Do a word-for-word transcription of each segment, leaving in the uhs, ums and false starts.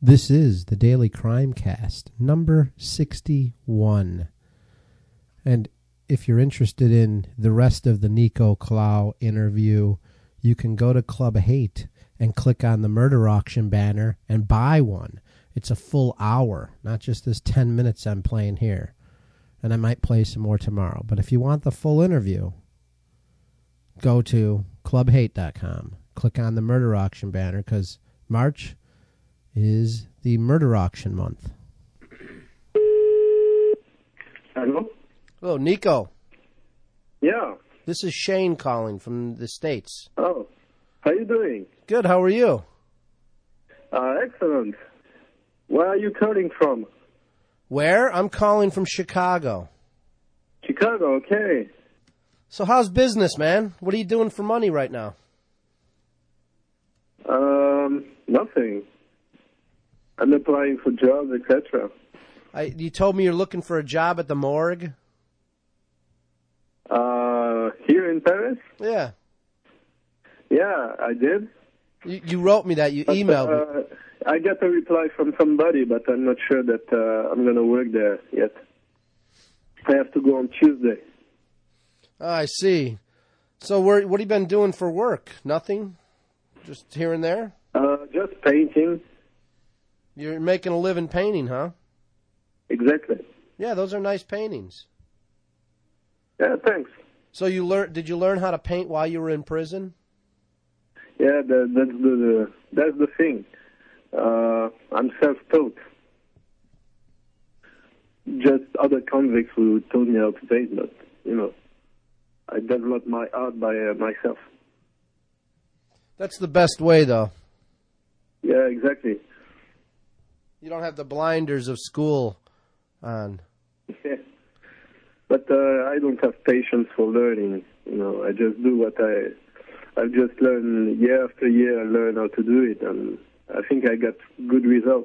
This is the Daily Crime Cast, number sixty-one. And if you're interested in the rest of the Nico Clow interview, you can go to Club Hate and click on the Murder Auction banner and buy one. It's a full hour, not just this ten minutes I'm playing here. And I might play some more tomorrow. But if you want the full interview, go to club hate dot com. Click on the Murder Auction banner because March is the Murder Auction month. Hello? Hello, Nico. Yeah. This is Shane calling from the States. Oh, how you doing? Good, how are you? Uh, excellent. Where are you calling from? Where? I'm calling from Chicago. Chicago, okay. So how's business, man? What are you doing for money right now? Um, nothing. I'm applying for jobs, et cetera. I, you told me you're looking for a job at the morgue? Uh, here in Paris? Yeah. Yeah, I did. You, you wrote me that. You But, emailed uh, me. I got a reply from somebody, but I'm not sure that uh, I'm going to work there yet. I have to go on Tuesday. Oh, I see. So where, what have you been doing for work? Nothing? Just here and there? Uh, just painting. You're making a living painting, huh? Exactly. Yeah, those are nice paintings. Yeah, thanks. So you learn? Did you learn how to paint while you were in prison? Yeah, that, that's the, the that's the thing. Uh, I'm self-taught. Just other convicts who told me how to paint, but you know, I developed my art by uh, myself. That's the best way, though. Yeah, exactly. You don't have the blinders of school on. Yeah. But uh, I don't have patience for learning. You know, I just do what I. I've just learned year after year. I learn how to do it, and I think I got good results.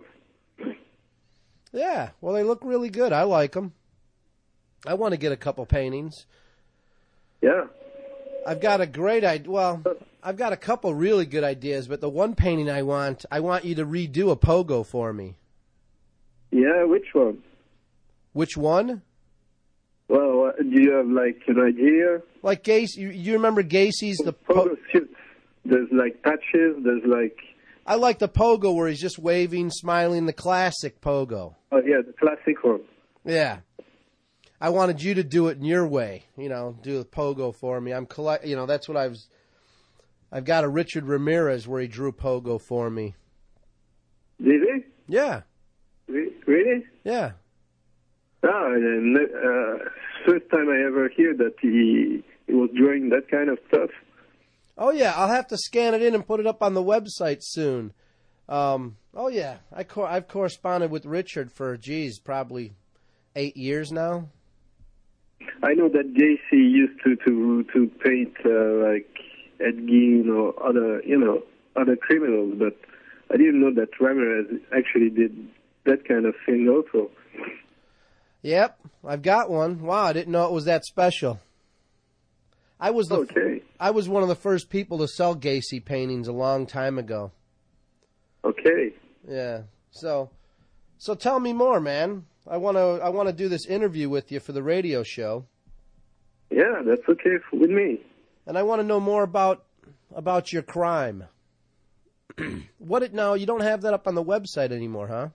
Yeah, well, they look really good. I like them. I want to get a couple paintings. Yeah. I've got a great idea. Well, I've got a couple really good ideas, but the one painting I want, I want you to redo a pogo for me. Yeah, which one? Which one? Well, uh, do you have like an idea? Like Gacy, you, you remember Gacy's the Photo po- shoots. There's like patches. There's like. I like the pogo where he's just waving, smiling, the classic pogo. Oh yeah, the classic one. Yeah. I wanted you to do it in your way, you know, do the pogo for me. I'm collect, you know, that's what I was. I've got a Richard Ramirez where he drew pogo for me. Did he? Yeah. Re- Really? Yeah. Ah, and uh, first time I ever hear that he he was drawing that kind of stuff. Oh yeah, I'll have to scan it in and put it up on the website soon. Um, oh yeah, I co- I've corresponded with Richard for geez, probably eight years now. I know that Gacy used to to to paint uh, like Ed Gein or other you know other criminals, but I didn't know that Ramirez actually did that kind of thing also. Yep, I've got one. Wow, I didn't know it was that special. I was the Okay. I was one of the first people to sell Gacy paintings a long time ago. Okay. Yeah. So so tell me more, man. I want to I want to do this interview with you for the radio show. Yeah, that's okay with me. And I want to know more about about your crime. What it now? You don't have that up on the website anymore, huh?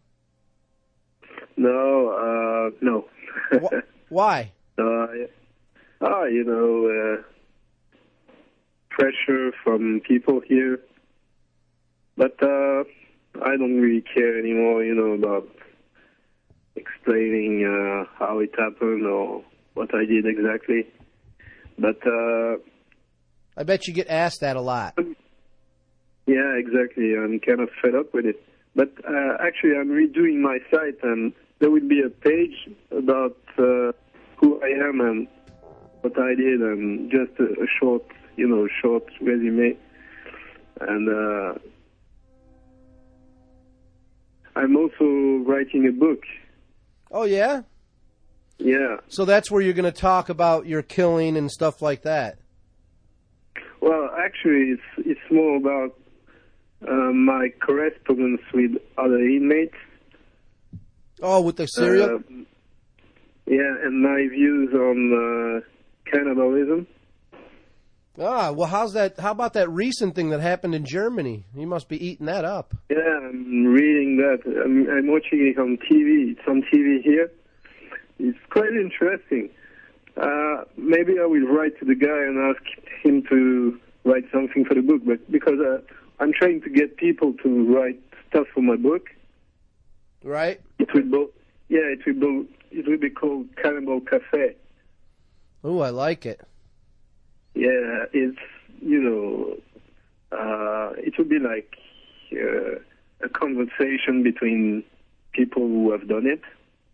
No, uh, no. Wh- Why? uh, ah, you know, uh, pressure from people here. But uh, I don't really care anymore, you know, about explaining uh, how it happened or what I did exactly. But uh, I bet you get asked that a lot. yeah, exactly. I'm kind of fed up with it. But uh, actually, I'm redoing my site, and there will be a page about uh, who I am and what I did, and just a, a short, you know, short resume. And uh, I'm also writing a book. Oh, yeah? Yeah. So that's where you're going to talk about your killing and stuff like that. Well, actually, it's it's more about uh, my correspondence with other inmates. Oh, with the serial? Uh, yeah, and my views on uh, cannibalism. Ah, well, how's that? How about that recent thing that happened in Germany? You must be eating that up. Yeah, I'm reading that. I'm, I'm watching it on T V. It's on T V here. It's quite interesting. Uh, maybe I will write to the guy and ask him to write something for the book, but because uh, I'm trying to get people to write stuff for my book. Right. It will be, yeah, it will be, it will be called Cannibal Cafe. Oh, I like it. Yeah, it's, you know, uh, it will be like uh, a conversation between people who have done it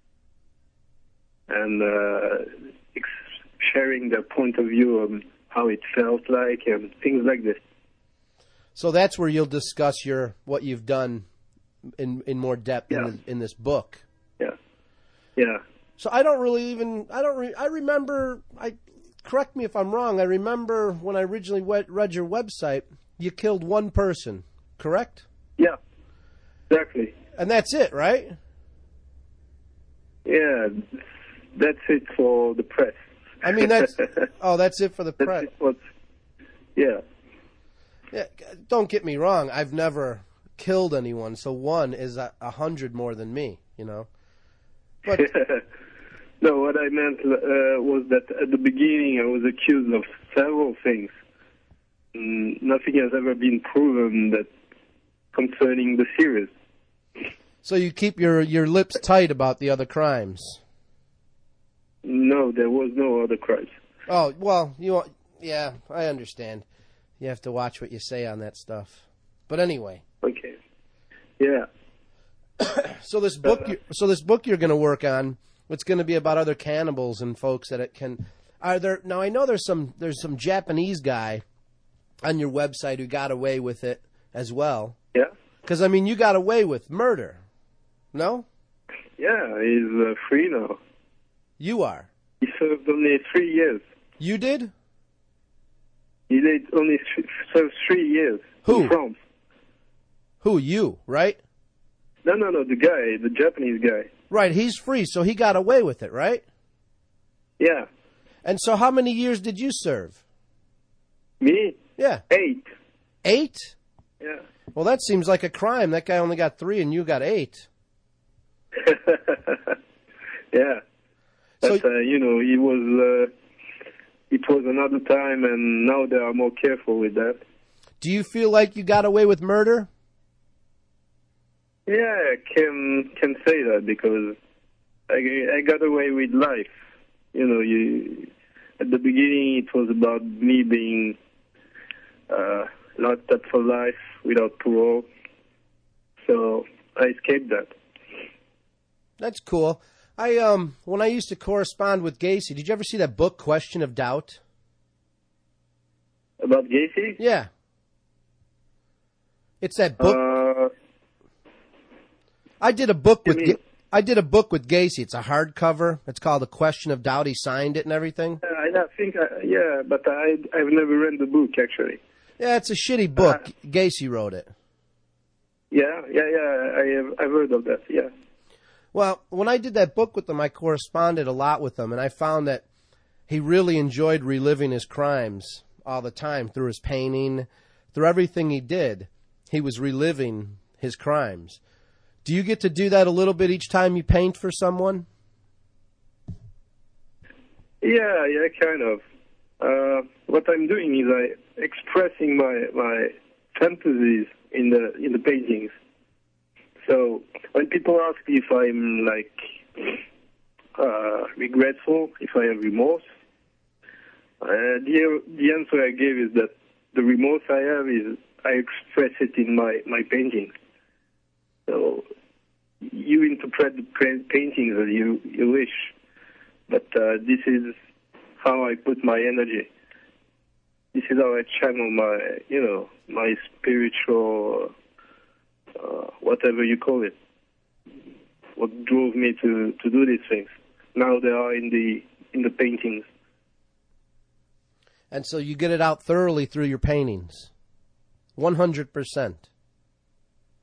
and uh, ex- sharing their point of view on how it felt like and things like this. So that's where you'll discuss your what you've done in in more depth Yeah. in, the, in this book. Yeah, yeah. So I don't really even I don't re, I remember I correct me if I'm wrong. I remember when I originally went, read your website, you killed one person, correct? Yeah, exactly. And that's it, right? Yeah, that's it for the press. I mean that's oh that's it for the That's press. it what, yeah. Yeah, don't get me wrong. I've never killed anyone, so one is a, a hundred more than me, you know. But no, what I meant uh, was that at the beginning I was accused of several things. Mm, nothing has ever been proven that concerning the series. so you keep your, your lips tight about the other crimes. No, there was no other crimes. Oh well, you yeah, I understand. You have to watch what you say on that stuff. But anyway, Okay. Yeah. so this book, you, so this book you're going to work on, it's going to be about other cannibals and folks that it can. Are there now? I know there's some there's some Japanese guy on your website who got away with it as well. Yeah. Because I mean, you got away with murder, no? Yeah, he's uh, free now. You are. He served only three years. You did? He did only th- served three years Who? in France. Who? You, right? No, no, no, the guy, the Japanese guy. Right. He's free, so he got away with it, right? Yeah. And so, how many years did you serve? Me? Yeah. Eight. Eight? Yeah. Well, that seems like a crime. That guy only got three, and you got eight. Yeah. But, So- uh, you know, he was, uh, it was another time, and now they are more careful with that. Do you feel like you got away with murder? Yeah, I can can say that because I, I got away with life. You know, you at the beginning it was about me being uh, locked up for life without parole. So I escaped that. That's cool. I um when I used to correspond with Gacy, did you ever see that book Question of Doubt? About Gacy? Yeah. It's that book. Uh, I did a book you with mean- Ga- I did a book with Gacy. It's a hardcover. It's called A Question of Doubt. He signed it and everything. I I think, I, yeah, but I I've never read the book actually. Yeah, it's a shitty book. Gacy wrote it. Yeah, yeah, yeah. I have I've heard of that. Yeah. Well, when I did that book with him, I corresponded a lot with him, and I found that he really enjoyed reliving his crimes all the time through his painting, through everything he did. He was reliving his crimes. Do you get to do that a little bit each time you paint for someone? Yeah, yeah, kind of. Uh, what I'm doing is I expressing my my fantasies in the in the paintings. So when people ask me if I'm like uh, regretful, if I have remorse, uh, the the answer I gave is that the remorse I have is I express it in my my paintings. So you interpret the pa- paintings as you you wish, but uh, this is how I put my energy. This is how I channel my, you know, my spiritual, uh, whatever you call it. What drove me to, to do these things. Now they are in the in the paintings. And so you get it out thoroughly through your paintings. one hundred percent.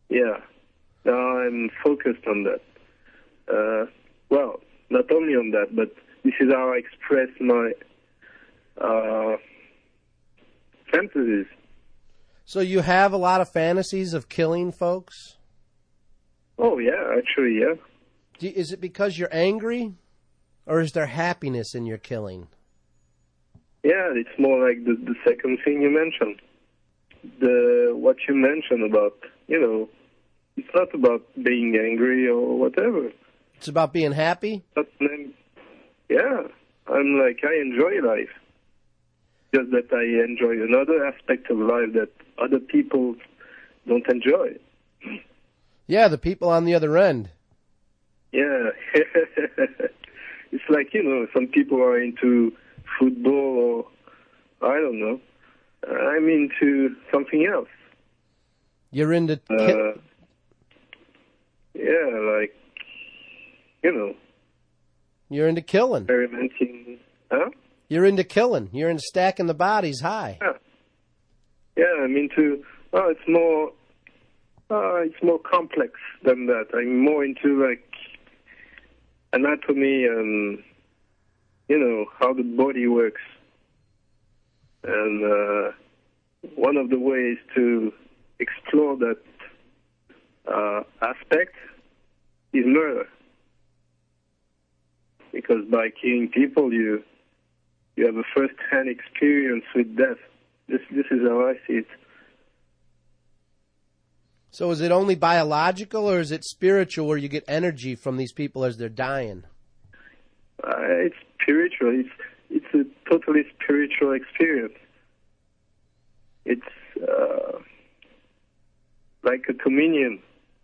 Yeah. Now I'm focused on that. Uh, well, not only on that, but this is how I express my uh, fantasies. So you have a lot of fantasies of killing folks? Oh, yeah, actually, yeah. Do, is it because you're angry, or is there happiness in your killing? Yeah, it's more like the, the second thing you mentioned. The what you mentioned about, you know, it's not about being angry or whatever. It's about being happy? But then, yeah, I'm like, I enjoy life. Just that I enjoy another aspect of life that other people don't enjoy. Yeah, the people on the other end. Yeah. It's like, you know, some people are into football or, I don't know. I'm into something else. You're into... Uh, yeah, like, you know. You're into killing. Experimenting. Huh? You're into killing. You're into stacking the bodies high. Yeah. Yeah, I'm into... Oh, it's more... Uh, it's more complex than that. I'm more into, like, anatomy and, you know, how the body works. And uh, one of the ways to explore that uh, aspect is murder. Because by killing people, you you have a first-hand experience with death. This this is how I see it. So is it only biological, or is it spiritual, where you get energy from these people as they're dying? Uh, it's spiritual. It's it's a totally spiritual experience. It's uh, like a communion.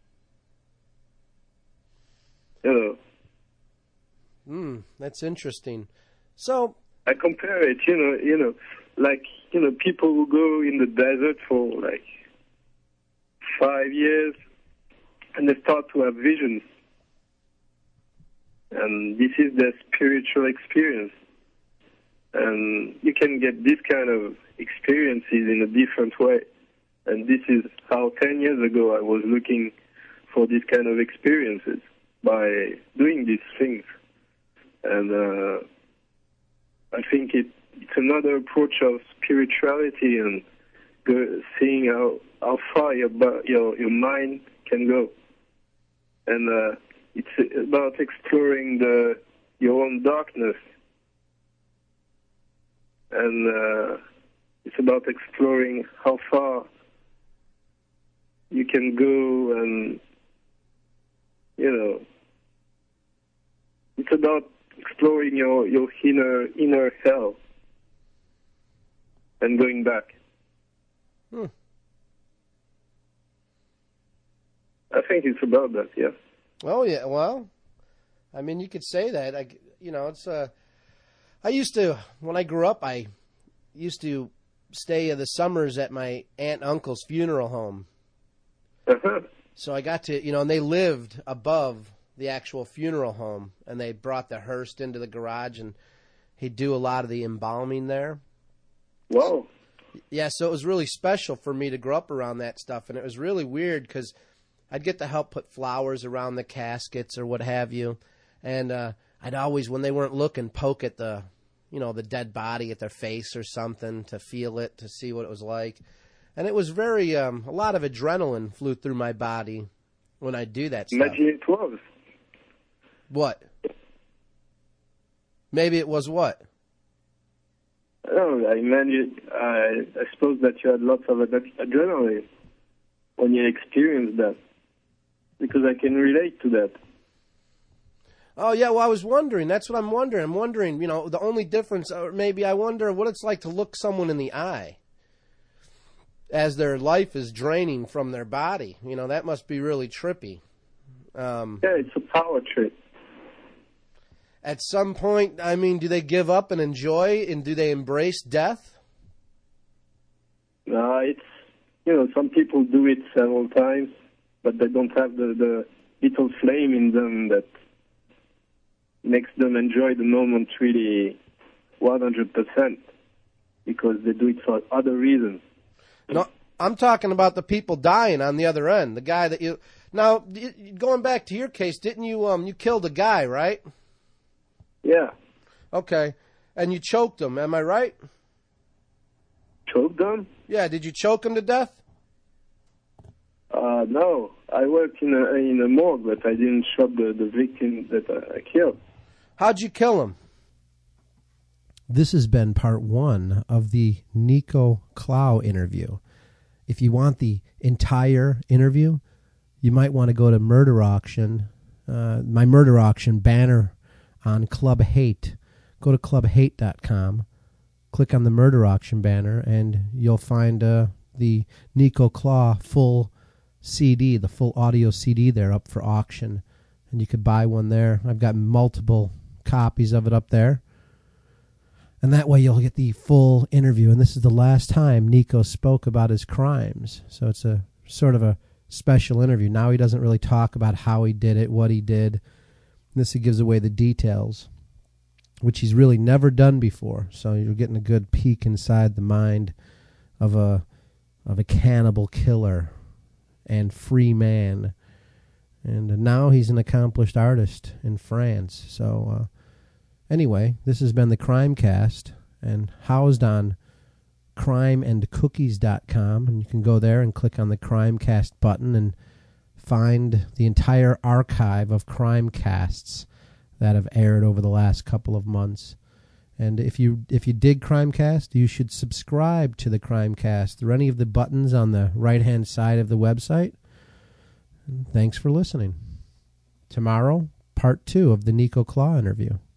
You know. Hmm, that's interesting. So I compare it, you know, you know, like you know, people who go in the desert for like five years, and they start to have visions. And this is their spiritual experience. And you can get this kind of experiences in a different way. And this is how ten years ago I was looking for this kind of experiences by doing these things. And uh, I think it, it's another approach of spirituality and go, seeing how, how far your, your, your mind can go. And uh, it's about exploring the your own darkness. And uh, it's about exploring how far you can go, and, you know, it's about exploring your, your inner inner hell and going back. Hmm. I think it's about that, yeah. Oh yeah, well, I mean, you could say that. I, you know, it's. Uh, I used to, when I grew up, I used to stay the summers at my aunt and uncle's funeral home. Uh-huh. So I got to, you know, and they lived above the actual funeral home, and they brought the hearse into the garage, and he'd do a lot of the embalming there. Wow. Yeah, so it was really special for me to grow up around that stuff, and it was really weird because I'd get to help put flowers around the caskets or what have you, and uh, I'd always, when they weren't looking, poke at the, you know, the dead body at their face or something to feel it, to see what it was like. And it was very, um, a lot of adrenaline flew through my body when I'd do that stuff. Imagine it was. What? Maybe it was what? I don't know, I imagine, I, I suppose that you had lots of ad- adrenaline when you experienced that, because I can relate to that. Oh, yeah, well, I was wondering. That's what I'm wondering. I'm wondering, you know, the only difference, or maybe I wonder what it's like to look someone in the eye as their life is draining from their body. You know, that must be really trippy. Um, yeah, it's a power trip. At some point, I mean, do they give up and enjoy, and do they embrace death? No, uh, it's, you know, some people do it several times, but they don't have the, the little flame in them that makes them enjoy the moment really one hundred percent, because they do it for other reasons. No, I'm talking about the people dying on the other end. The guy that you now going back to your case, didn't you um you killed a guy, right? Yeah. Okay, and you choked him. Am I right? Choked them? Yeah. Did you choke him to death? Uh, no. I worked in a in a morgue, but I didn't shoot the the victim that I, I killed. How'd you kill him? This has been part one of the Nico Clow interview. If you want the entire interview, you might want to go to Murder Auction, uh, my Murder Auction banner on Club Hate. Go to club hate dot com, click on the Murder Auction banner, and you'll find uh, the Nico Claw full C D, the full audio C D there up for auction. And you could buy one there. I've got multiple copies of it up there. And that way you'll get the full interview. And this is the last time Nico spoke about his crimes. So it's a sort of a special interview. Now he doesn't really talk about how he did it, what he did. This gives away the details, which he's really never done before. So you're getting a good peek inside the mind of a of a cannibal killer and free man. And now he's an accomplished artist in France. So uh, anyway, this has been the Crimecast and housed on crime and cookies dot com. And you can go there and click on the Crimecast button and find the entire archive of Crimecasts that have aired over the last couple of months. And if you if you dig Crimecast, you should subscribe to the Crimecast through any of the buttons on the right-hand side of the website. And thanks for listening. Tomorrow, part two of the Nico Claw interview.